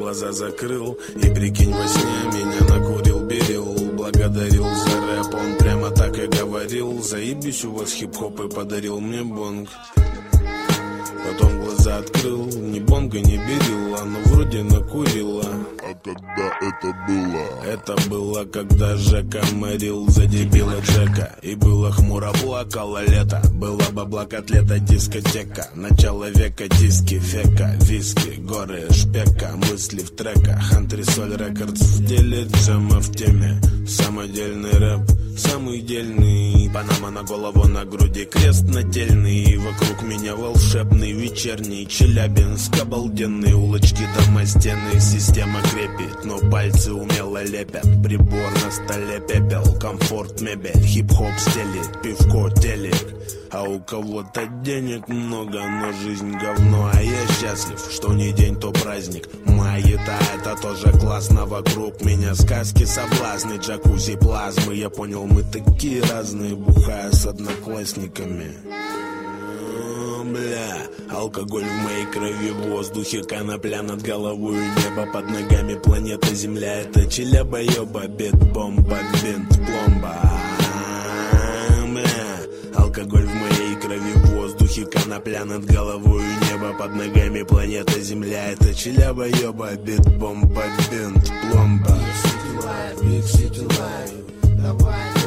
глаза закрыл. И прикинь, во сне меня накурил Берил. Благодарил за рэп, он прямо так и говорил: заебись, у вас хип-хоп, и подарил мне бонг. Потом глаза открыл, ни бонга не берила, но вроде накурила. А когда это было? Это было, когда Жека морил за дебила Джека. И было хмуро, плакало лето. Было бабла, котлета, дискотека. Начало века, диски, фека, виски, горы, шпека. Мысли в треках, антресоль рекордс в деле, джема в теме. Самодельный рэп, самый дельный. Панама на голову, на груди крест нательный. Вокруг меня волшебный вечерний Челябинск, обалденные улочки, дома, стены. Система крепит, но пальцы умело лепят. Прибор на столе, пепел, комфорт, мебель. Хип-хоп стелит, пивко, телек. А у кого-то денег много, но жизнь говно. А я счастлив, что не день, то праздник. Май-еда, это тоже классно. Вокруг меня сказки, соблазны, джакузи, плазмы. Я понял, мы такие разные, бухая с одноклассниками. Бля, алкоголь в моей крови, в воздухе, конопля над головой, небо под ногами, планета Земля. Это Челяба-ёба, бит-бомба, бинт-пломба. Бля, алкоголь в моей крови, в воздухе, конопля над головой, небо под ногами, планета Земля. Это Челяба-ёба, бит-бомба, бинт-пломба. Big City Life, давай.